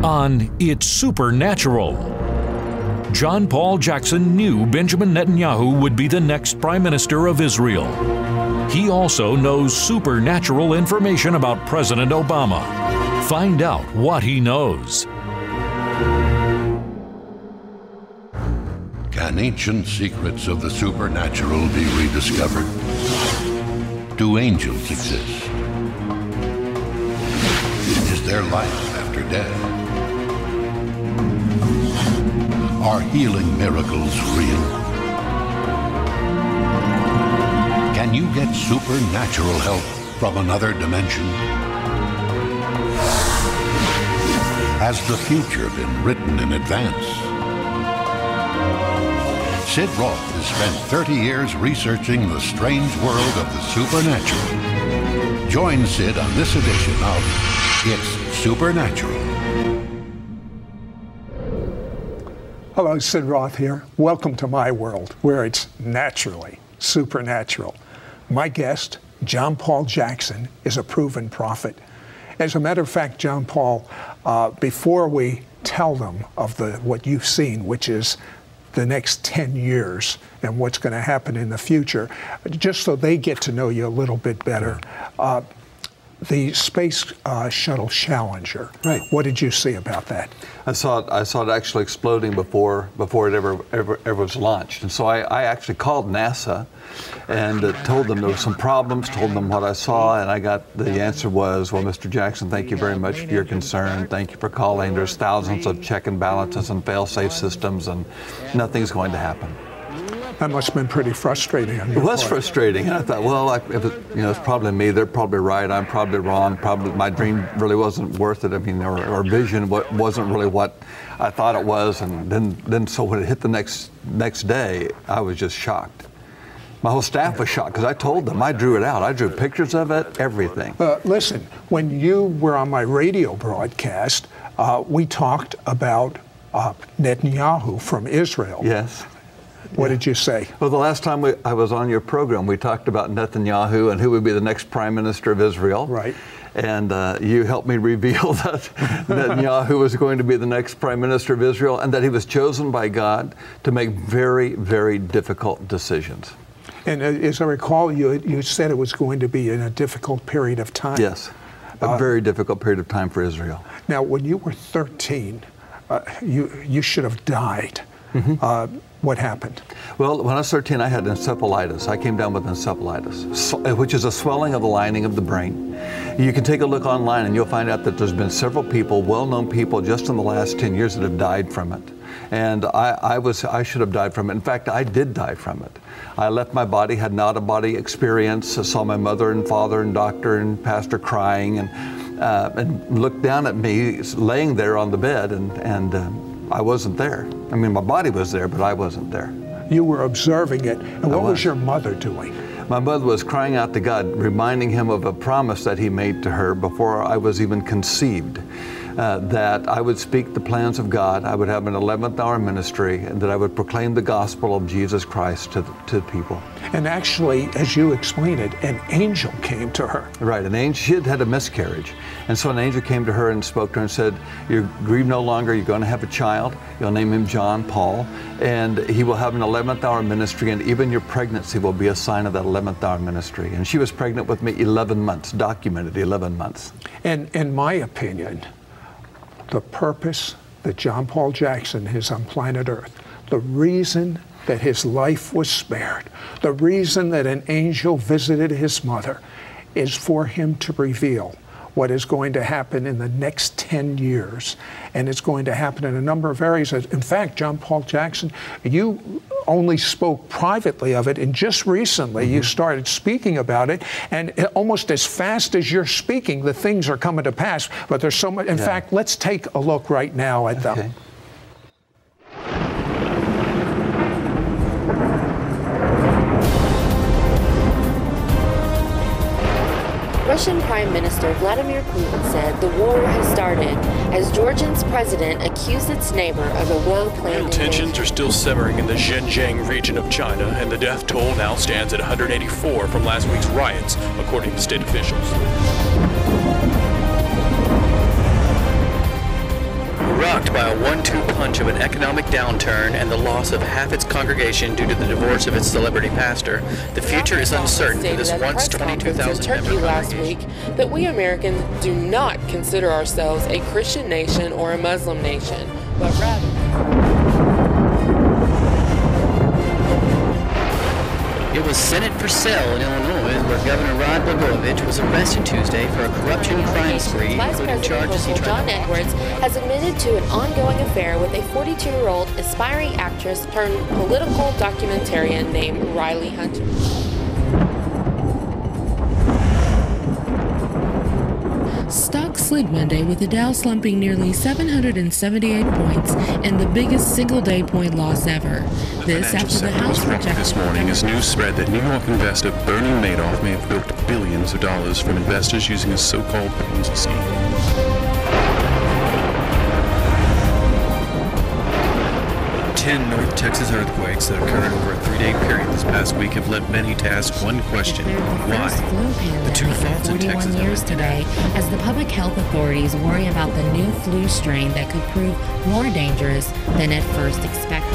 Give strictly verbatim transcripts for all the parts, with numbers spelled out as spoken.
on It's Supernatural. John Paul Jackson knew Benjamin Netanyahu would be the next Prime Minister of Israel. He also knows supernatural information about President Obama. Find out what he knows. Can ancient secrets of the supernatural be rediscovered? Do angels exist? Is there life after death? Are healing miracles real? Can you get supernatural help from another dimension? Has the future been written in advance? Sid Roth has spent thirty years researching the strange world of the supernatural. Join Sid on this edition of It's Supernatural. Hello, Sid Roth here. Welcome to my world, where it's naturally supernatural. My guest, John Paul Jackson, is a proven prophet. As a matter of fact, John Paul, uh, before we tell them of the what you've seen, which is the next ten years and what's going to happen in the future, just so they get to know you a little bit better, uh, the Space uh, Shuttle Challenger. Right. What did you see about that? I saw it. I saw it actually exploding before before it ever ever, ever was launched. And so I, I actually called NASA and uh, told them there were some problems. Told them what I saw, and I got the answer was, "Well, Mister Jackson, thank you very much for your concern. Thank you for calling. There's thousands of check and balances and fail-safe systems, and nothing's going to happen." That must have been pretty frustrating on your It was part. frustrating. And I thought, well, I, if it, you know, it's probably me. They're probably right. I'm probably wrong. Probably my dream really wasn't worth it. I mean, or, or vision wasn't really what I thought it was. And then, then so when it hit the next next day, I was just shocked. My whole staff was shocked because I told them. I drew it out. I drew pictures of it, everything. Uh, listen, when you were on my radio broadcast, uh, we talked about uh, Netanyahu from Israel. Yes. What did you say? Well, the last time we, I was on your program, we talked about Netanyahu and who would be the next Prime Minister of Israel. Right. And uh, you helped me reveal that Netanyahu was going to be the next Prime Minister of Israel and that he was chosen by God to make very, very difficult decisions. And uh, as I recall, you you said it was going to be in a difficult period of time. Yes, a uh, very difficult period of time for Israel. Now, when you were thirteen, uh, you you should have died. Mm-hmm. Uh, what happened? Well, when I was thirteen, I had encephalitis. I came down with encephalitis, so, which is a swelling of the lining of the brain. You can take a look online and you'll find out that there's been several people, well-known people, just in the last ten years that have died from it. And I, I was, I should have died from it. In fact, I did die from it. I left my body, had an out-of-body experience. I saw my mother and father and doctor and pastor crying, and uh, and looked down at me laying there on the bed, and and uh, I wasn't there. I mean, my body was there, but I wasn't there. You were observing it. And what I was. was your mother doing? My mother was crying out to God, reminding him of a promise that he made to her before I was even conceived. Uh, that I would speak the plans of God, I would have an eleventh hour ministry, and that I would proclaim the gospel of Jesus Christ to, to people. And actually, as you explained it, an angel came to her. Right, an angel, she had had a miscarriage. And so an angel came to her and spoke to her and said, you grieve no longer, you're going to have a child, you'll name him John Paul, and he will have an eleventh hour ministry, and even your pregnancy will be a sign of that eleventh hour ministry. And she was pregnant with me eleven months, documented eleven months. And in my opinion, the purpose that John Paul Jackson is on planet Earth, the reason that his life was spared, the reason that an angel visited his mother, is for him to reveal what is going to happen in the next ten years. And it's going to happen in a number of areas. In fact, John Paul Jackson, you only spoke privately of it, and just recently mm-hmm. you started speaking about it, and almost as fast as you're speaking, the things are coming to pass. But there's so much. In yeah. fact, let's take a look right now at okay. them. Russian Prime Minister Vladimir Putin said the war has started as Georgia's president accused its neighbor of a well-planned Tensions invasion. are still simmering in the Xinjiang region of China, and the death toll now stands at one hundred eighty-four from last week's riots, according to state officials. rocked by a one two punch of an economic downturn and the loss of half its congregation due to the divorce of its celebrity pastor, the future is uncertain for this once twenty-two thousand member Turkey last congregation. week that we Americans do not consider ourselves a Christian nation or a Muslim nation, but rather... It was Senate for sale in Illinois, where Governor Rod Blagojevich was arrested Tuesday for a corruption crime spree, Vice including President charges he hopeful tried John to Edwards has admitted to an ongoing affair with a forty-two-year-old aspiring actress turned political documentarian named Riley Hunter. Stocks slid Monday with the Dow slumping nearly seven hundred seventy-eight points and the biggest single-day point loss ever. This after the House rejected this morning as news spread that New York investor Bernie Madoff may have bilked billions of dollars from investors using a so-called Ponzi scheme. Ten North Texas earthquakes that occurred over a three-day period this past week have led many to ask one question: why? The two faults in Texas forty-one years today, as the public health authorities worry about the new flu strain that could prove more dangerous than at first expected.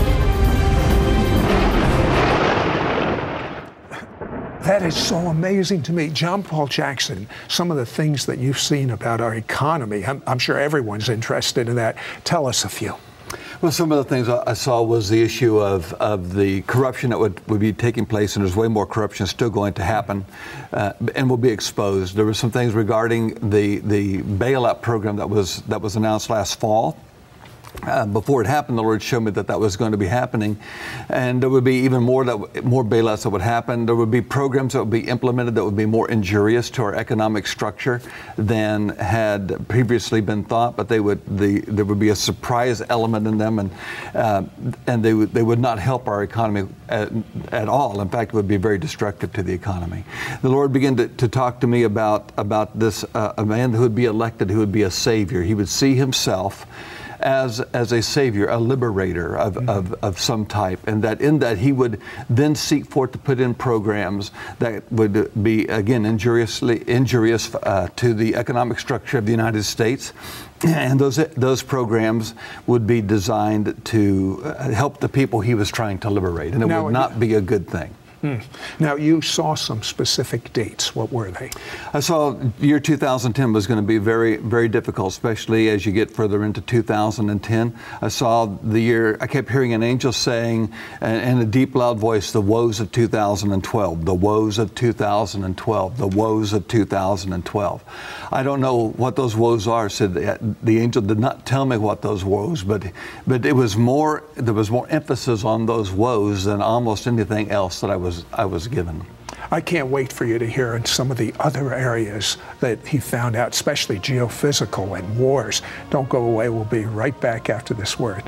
That is so amazing to me. John Paul Jackson, some of the things that you've seen about our economy, I'm, I'm sure everyone's interested in that. Tell us a few. Well, some of the things I saw was the issue of, of the corruption that would, would be taking place, and there's way more corruption still going to happen uh, and will be exposed. There were some things regarding the, the bailout program that was, that was announced last fall. Uh, before it happened, the Lord showed me that that was going to be happening, and there would be even more that more bailouts that would happen. There would be programs that would be implemented that would be more injurious to our economic structure than had previously been thought. But they would the there would be a surprise element in them, and uh, and they would they would not help our economy at, at all. In fact, it would be very destructive to the economy. The Lord began to, to talk to me about about this uh, a man who would be elected, who would be a savior. He would see himself as as a savior, a liberator of, mm-hmm. of, of some type, and that in that he would then seek forth to put in programs that would be, again, injuriously injurious uh, to the economic structure of the United States. And those those programs would be designed to help the people he was trying to liberate, and it now, would not be a good thing. Hmm. Now, you saw some specific dates. What were they? I saw year two thousand ten was going to be very, very difficult, especially as you get further into two thousand ten. I saw the year, I kept hearing an angel saying in a deep, loud voice, the woes of two thousand twelve, the woes of two thousand twelve, the woes of two thousand twelve. I don't know what those woes are, said the, the angel did not tell me what those woes, but but it was more, there was more emphasis on those woes than almost anything else that I was I was given. I can't wait for you to hear in some of the other areas that he found out, especially geophysical and wars. Don't go away. We'll be right back after this word.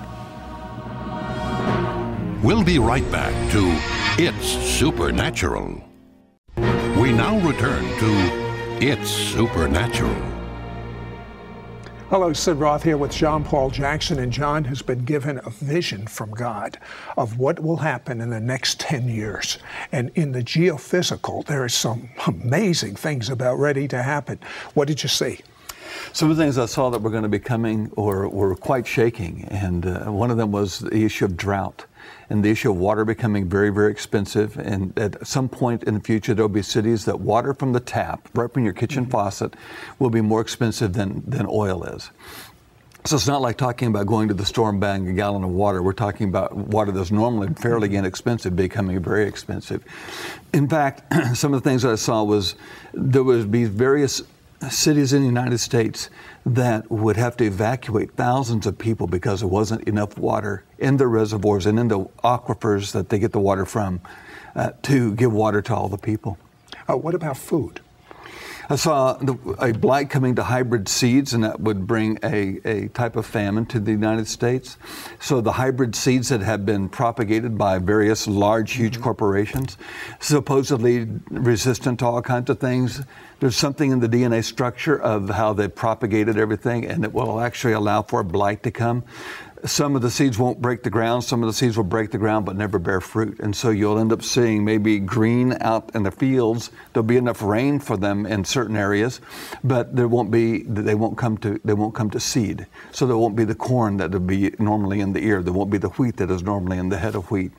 We'll be right back to It's Supernatural. We now return to It's Supernatural. Hello, Sid Roth here with John Paul Jackson, and John has been given a vision from God of what will happen in the next ten years. And in the geophysical, there are some amazing things about ready to happen. What did you see? Some of the things I saw that were going to be coming or were quite shaking, and uh, one of them was the issue of drought and the issue of water becoming very, very expensive. And at some point in the future, there'll be cities that water from the tap, right from your kitchen mm-hmm. faucet, will be more expensive than, than oil is. So it's not like talking about going to the store and buying a gallon of water. We're talking about water that's normally fairly inexpensive becoming very expensive. In fact, some of the things that I saw was there would be various cities in the United States that would have to evacuate thousands of people because there wasn't enough water in the reservoirs and in the aquifers that they get the water from uh, to give water to all the people. Uh, what about food? I saw the, a blight coming to hybrid seeds, and that would bring a, a type of famine to the United States. So the hybrid seeds that have been propagated by various large, huge mm-hmm. corporations, supposedly resistant to all kinds of things. There's something in the D N A structure of how they propagated everything, and it will actually allow for a blight to come. some of the seeds won't break the ground, some of the seeds will break the ground but never bear fruit. And so you'll end up seeing maybe green out in the fields. There'll be enough rain for them in certain areas, but there won't be, they won't come to, they won't come to seed. So there won't be the corn that would be normally in the ear. There won't be the wheat that is normally in the head of wheat.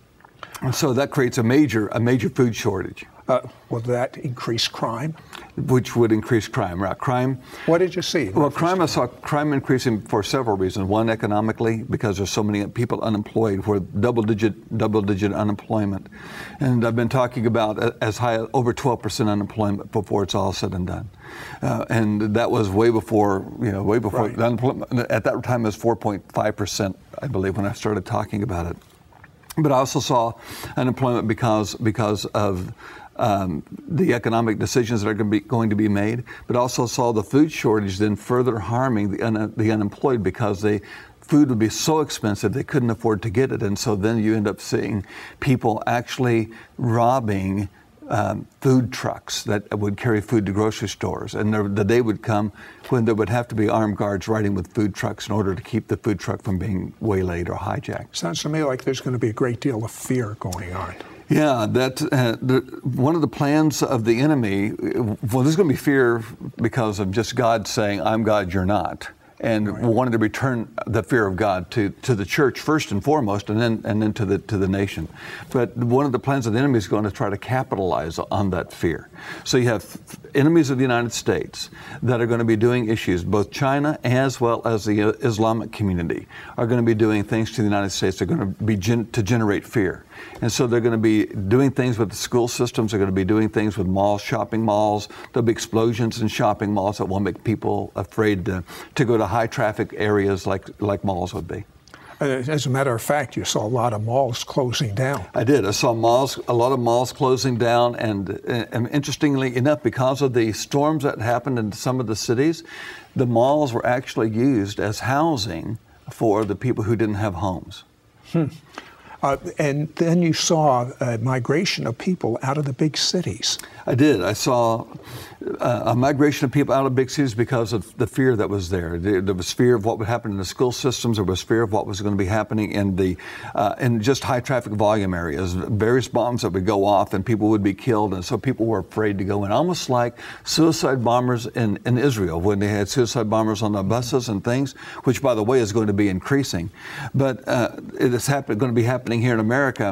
And so that creates a major, a major food shortage. Uh, will that increase crime? Which would increase crime, right? Crime. What did you see? Well, crime, I saw crime increasing for several reasons. One, economically, because there's so many people unemployed, where double-digit, double-digit unemployment. And I've been talking about as high as over twelve percent unemployment before it's all said and done. Uh, and that was way before, you know, way before, right. the unemployment, at that time it was four point five percent, I believe, when I started talking about it. But I also saw unemployment because, because of Um, the economic decisions that are going to be, going to be made, but also saw the food shortage then further harming the, un, the unemployed, because they, food would be so expensive they couldn't afford to get it. And so then you end up seeing people actually robbing um, food trucks that would carry food to grocery stores. And there, the day would come when there would have to be armed guards riding with food trucks in order to keep the food truck from being waylaid or hijacked. Sounds to me like there's going to be a great deal of fear going on. Yeah, that uh, the, one of the plans of the enemy, well, there's going to be fear because of just God saying, I'm God, you're not. And right. wanted to return the fear of God to, to the church first and foremost, and then and then to the to the nation. But one of the plans of the enemy is going to try to capitalize on that fear. So you have enemies of the United States that are going to be doing issues. Both China as well as the Islamic community are going to be doing things to the United States. They're going to be gen- to generate fear. And so they're going to be doing things with the school systems. They're going to be doing things with malls, shopping malls. There'll be explosions in shopping malls that will make people afraid to, to go to high traffic areas like, like malls would be. As a matter of fact, you saw a lot of malls closing down. I did. I saw malls, a lot of malls closing down. And, and interestingly enough, because of the storms that happened in some of the cities, the malls were actually used as housing for the people who didn't have homes. Hmm. Uh, and then you saw a migration of people out of the big cities. I did. I saw uh, a migration of people out of big cities because of the fear that was there. There, there was fear of what would happen in the school systems. There was fear of what was going to be happening in the uh, in just high traffic volume areas. Various bombs that would go off and people would be killed, and so people were afraid to go in. Almost like suicide bombers in, in Israel, when they had suicide bombers on the buses and things, which, by the way, is going to be increasing. But uh, it is happen- going to be happening here in America,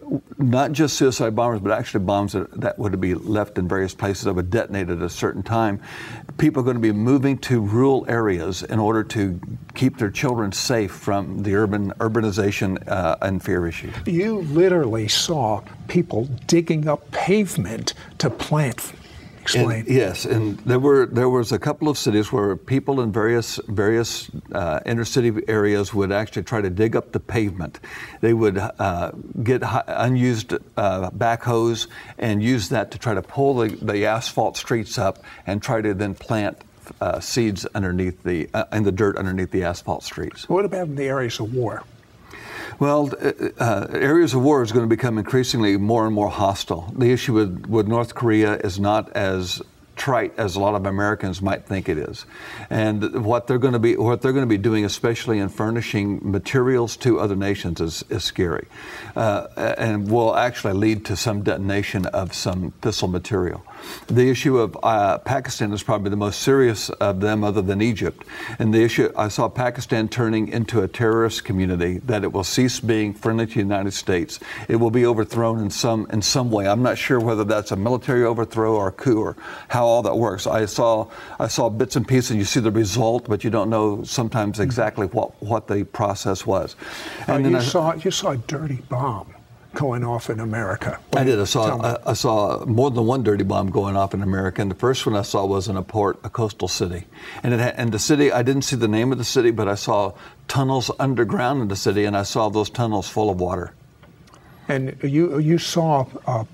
not just suicide bombers, but actually bombs that, that would be left in various places that would detonate at a certain time. People are going to be moving to rural areas in order to keep their children safe from the urban urbanization uh, and fear issues. You literally saw people digging up pavement to plant. Explain. And, yes, and there were there was a couple of cities where people in various various uh, inner city areas would actually try to dig up the pavement. They would uh, get unused uh, backhoes and use that to try to pull the, the asphalt streets up and try to then plant uh, seeds underneath the uh, in the dirt underneath the asphalt streets. What about in the areas of war? Well, uh, areas of war is going to become increasingly more and more hostile. The issue with, with North Korea is not as trite as a lot of Americans might think it is, and what they're going to be what they're going to be doing, especially in furnishing materials to other nations, is, is scary, uh, and will actually lead to some detonation of some fissile material. The issue of uh, Pakistan is probably the most serious of them, other than Egypt. And the issue, I saw Pakistan turning into a terrorist community, that it will cease being friendly to the United States. It will be overthrown in some in some way. I'm not sure whether that's a military overthrow or a coup or how all that works. I saw I saw bits and pieces, and you see the result, but you don't know sometimes exactly what, what the process was. And uh, you I, saw you saw a dirty bomb going off in America. I did. I saw I, I saw more than one dirty bomb going off in America, and the first one I saw was in a port, a coastal city. And it had, and the city, I didn't see the name of the city, but I saw tunnels underground in the city, and I saw those tunnels full of water. And you you saw a,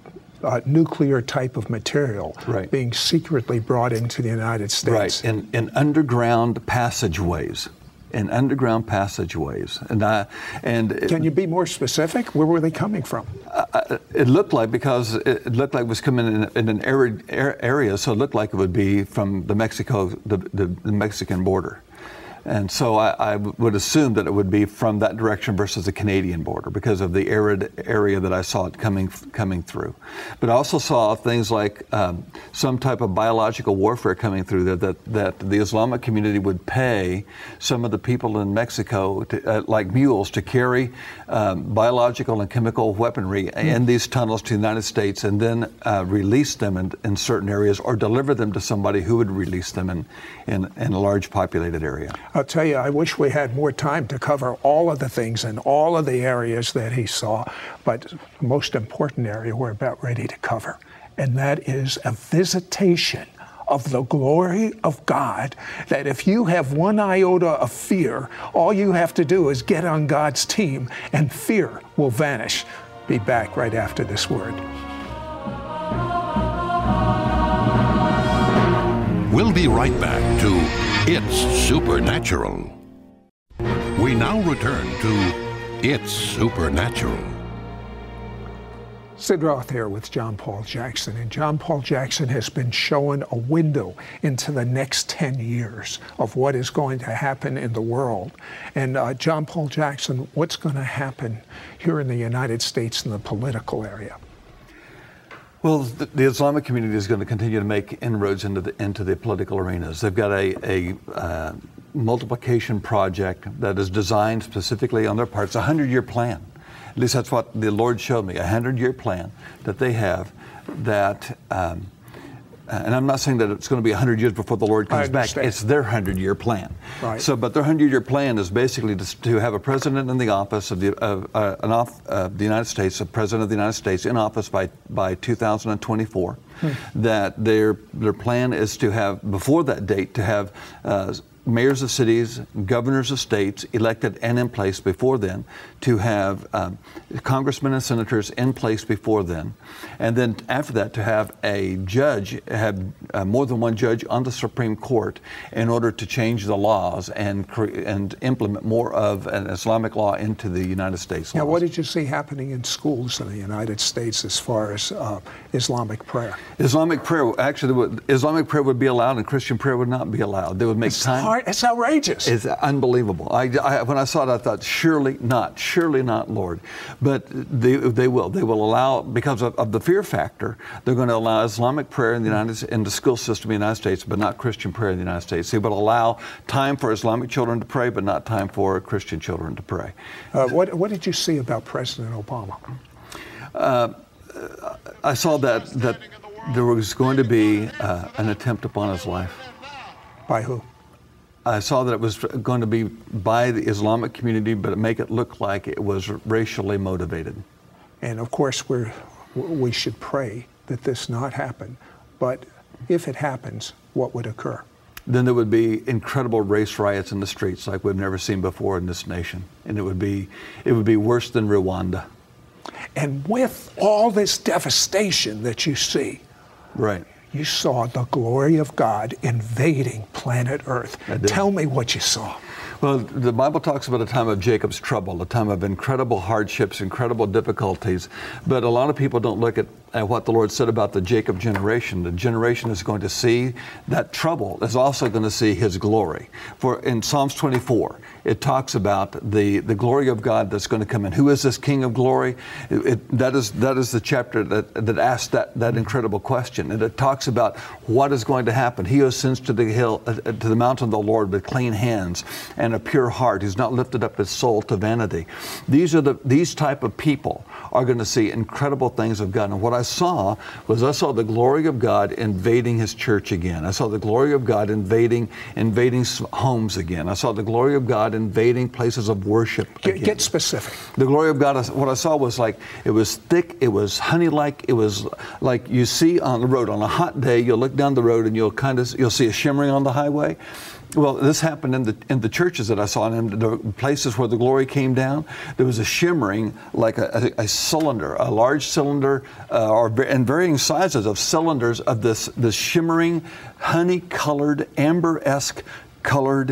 a nuclear type of material right. being secretly brought into the United States. Right, in, in underground passageways. In underground passageways, and I, and can you be more specific? Where were they coming from? Uh, it looked like because it looked like it was coming in, in an arid area, so it looked like it would be from the Mexico, the, the, the Mexican border. And so I, I would assume that it would be from that direction versus the Canadian border because of the arid area that I saw it coming coming through. But I also saw things like um, some type of biological warfare coming through that, that, that the Islamic community would pay some of the people in Mexico, to, uh, like mules, to carry um, biological and chemical weaponry mm. in these tunnels to the United States and then uh, release them in, in certain areas or deliver them to somebody who would release them in, in, in a large populated area. I'll tell you, I wish we had more time to cover all of the things in all of the areas that he saw, but the most important area we're about ready to cover, and that is a visitation of the glory of God, that if you have one iota of fear, all you have to do is get on God's team and fear will vanish. Be back right after this word. We'll be right back to It's Supernatural. We now return to It's Supernatural. Sid Roth here with John Paul Jackson, and John Paul Jackson has been showing a window into the next ten years of what is going to happen in the world. And uh, John Paul Jackson, what's going to happen here in the United States in the political area? Well, the, the Islamic community is going to continue to make inroads into the into the political arenas. They've got a, a uh, multiplication project that is designed specifically on their part. It's a hundred-year plan. At least that's what the Lord showed me, a hundred-year plan that they have that, um, and I'm not saying that it's going to be a hundred years before the Lord comes back. It's their hundred-year plan. Right. So, but their hundred-year plan is basically to, to have a president in the office of the, of, uh, an off, uh, the United States, a president of the United States in office by, by two thousand twenty-four. Hmm. That their, their plan is to have, before that date, to have uh, mayors of cities, governors of states elected and in place before then, to have um, congressmen and senators in place before then, and then after that to have a judge, have uh, more than one judge on the Supreme Court in order to change the laws and cre- and implement more of an Islamic law into the United States laws. Now, what did you see happening in schools in the United States as far as uh, Islamic prayer? Islamic prayer, actually, would, Islamic prayer would be allowed and Christian prayer would not be allowed. They would make it's time. Hard. It's outrageous. It's unbelievable. I, I, when I saw it, I thought, surely not, surely not, Lord. But they, they will. They will allow, because of, of the fear factor, they're going to allow Islamic prayer in the United in the school system in the United States, but not Christian prayer in the United States. They will allow time for Islamic children to pray, but not time for Christian children to pray. Uh, what, what did you see about President Obama? Uh, I saw that that there was going to be uh, an attempt upon his life. By who? I saw that it was going to be by the Islamic community, but make it look like it was racially motivated. And of course, we're, we should pray that this not happen. But if it happens, what would occur? Then there would be incredible race riots in the streets like we've never seen before in this nation. And it would be, it would be worse than Rwanda. And with all this devastation that you see, right, you saw the glory of God invading planet Earth. Tell me what you saw. Well, the Bible talks about a time of Jacob's trouble, a time of incredible hardships, incredible difficulties. But a lot of people don't look at, at what the Lord said about the Jacob generation. The generation is going to see that trouble, is also going to see His glory. For in Psalms twenty-four, it talks about the, the glory of God that's going to come in. Who is this King of glory? It, it, that is that is the chapter that, that asks that, that incredible question. And it talks about what is going to happen. He who ascends to the hill, uh, to the mountain of the Lord with clean hands and a pure heart, who's not lifted up his soul to vanity. These are the these type of people are going to see incredible things of God. And what I saw was I saw the glory of God invading His church again. I saw the glory of God invading invading homes again. I saw the glory of God invading places of worship again. Get, get specific. The glory of God, what I saw was like, it was thick, it was honey-like, it was like you see on the road. On a hot day, you'll look down the road and you'll kind of, you'll see a shimmering on the highway. Well, this happened in the in the churches that I saw, and in the places where the glory came down, there was a shimmering like a, a, a cylinder, a large cylinder, uh, or and varying sizes of cylinders of this this shimmering, honey-colored, amber-esque colored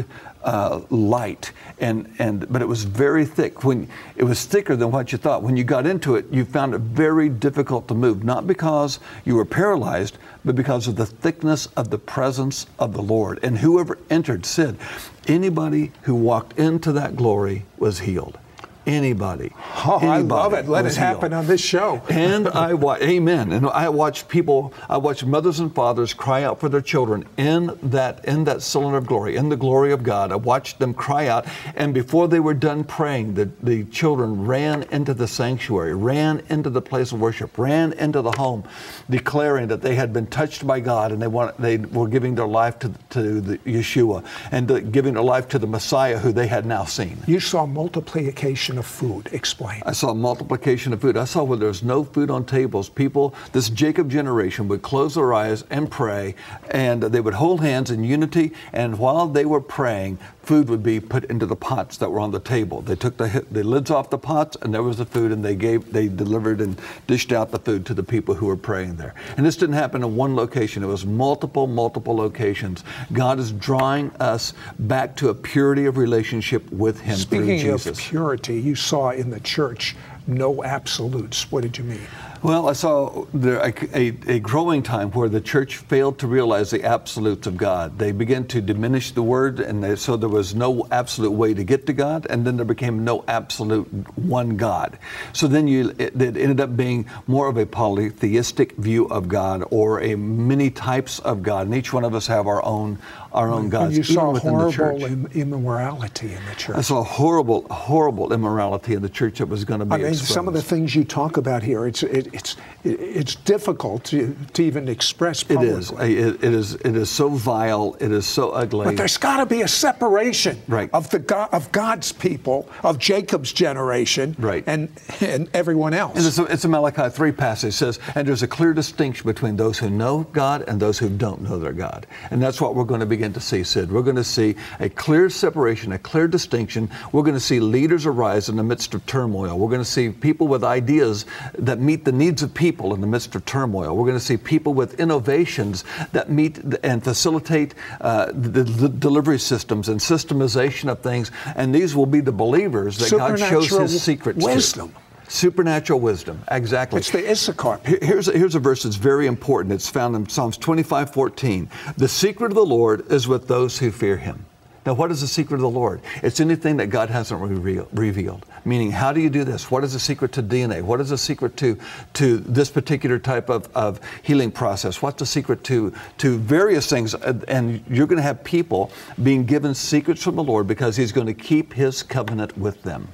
uh, light, and and but it was very thick. When it was thicker than what you thought. When you got into it, you found it very difficult to move, not because you were paralyzed, but because of the thickness of the presence of the Lord. And whoever entered said, anybody who walked into that glory was healed. Anybody. Oh, anybody I love it. Let it was happen healed. on this show. And I watch, amen. And I watched people, I watched mothers and fathers cry out for their children in that in that cylinder of glory, in the glory of God. I watched them cry out, and before they were done praying, the, the children ran into the sanctuary, ran into the place of worship, ran into the home, declaring that they had been touched by God, and they want, they were giving their life to, to the Yeshua, and to, giving their life to the Messiah who they had now seen. You saw multiplication of food. Explain. I saw multiplication of food. I saw where there was no food on tables. People, this Jacob generation, would close their eyes and pray, and they would hold hands in unity, and while they were praying, food would be put into the pots that were on the table. They took the, the lids off the pots, and there was the food, and they gave, they delivered and dished out the food to the people who were praying there. And this didn't happen in one location. It was multiple, multiple locations. God is drawing us back to a purity of relationship with Him through Jesus. Speaking of purity, you saw in the church no absolutes. What did you mean? Well, I saw there a, a, a growing time where the church failed to realize the absolutes of God. They began to diminish the word, and they, so there was no absolute way to get to God, and then there became no absolute one God. So then you, it, it ended up being more of a polytheistic view of God, or a many types of God, and each one of us have our own our own gods. And you saw even within the church. horrible immorality in the church. I saw horrible, horrible immorality in the church that was going to be I mean, exposed. some of the things you talk about here, it's it, it's it's difficult to, to even express publicly. It is. It, it is. It is so vile. It is so ugly. But there's got to be a separation right. of the God, of God's people, of Jacob's generation, right. and and everyone else. And it's a, it's a Malachi three passage. It says, and there's a clear distinction between those who know God and those who don't know their God. And that's what we're going to begin to see, Sid. We're going to see a clear separation, a clear distinction. We're going to see leaders arise in the midst of turmoil. We're going to see people with ideas that meet the needs of people in the midst of turmoil. We're going to see people with innovations that meet and facilitate uh, the, the delivery systems and systemization of things. And these will be the believers that God shows His secrets wisdom. to. Supernatural wisdom, exactly. It's the Issachar. Here's a, here's a verse that's very important. It's found in Psalms twenty-five fourteen. The secret of the Lord is with those who fear Him. Now, what is the secret of the Lord? It's anything that God hasn't reveal, revealed. Meaning, how do you do this? What is the secret to D N A? What is the secret to, to this particular type of, of healing process? What's the secret to, to various things? And you're going to have people being given secrets from the Lord because He's going to keep His covenant with them.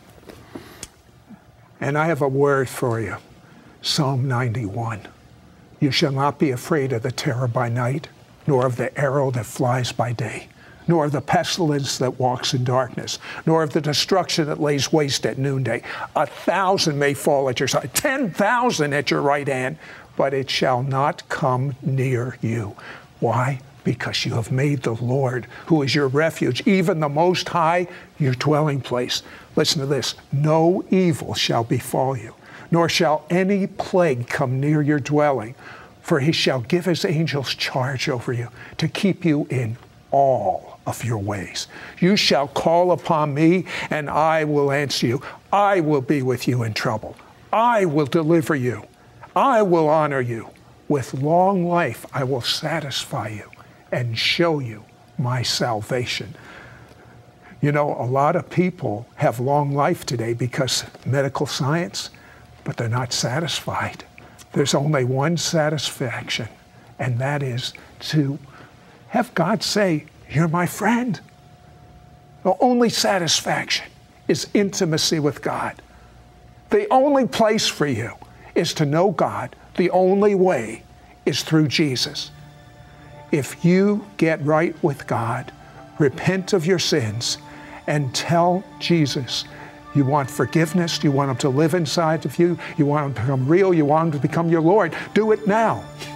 And I have a word for you. Psalm ninety-one. You shall not be afraid of the terror by night, nor of the arrow that flies by day, nor of the pestilence that walks in darkness, nor of the destruction that lays waste at noonday. A thousand may fall at your side, ten thousand at your right hand, but it shall not come near you. Why? Because you have made the Lord, who is your refuge, even the Most High, your dwelling place. Listen to this. No evil shall befall you, nor shall any plague come near your dwelling, for He shall give His angels charge over you to keep you in all of your ways. You shall call upon me, and I will answer you. I will be with you in trouble. I will deliver you. I will honor you. With long life I will satisfy you and show you my salvation. You know, a lot of people have long life today because medical science, but they're not satisfied. There's only one satisfaction, and that is to have God say, you're my friend. The only satisfaction is intimacy with God. The only place for you is to know God. The only way is through Jesus. If you get right with God, repent of your sins, and tell Jesus you want forgiveness, you want Him to live inside of you, you want Him to become real, you want Him to become your Lord, do it now.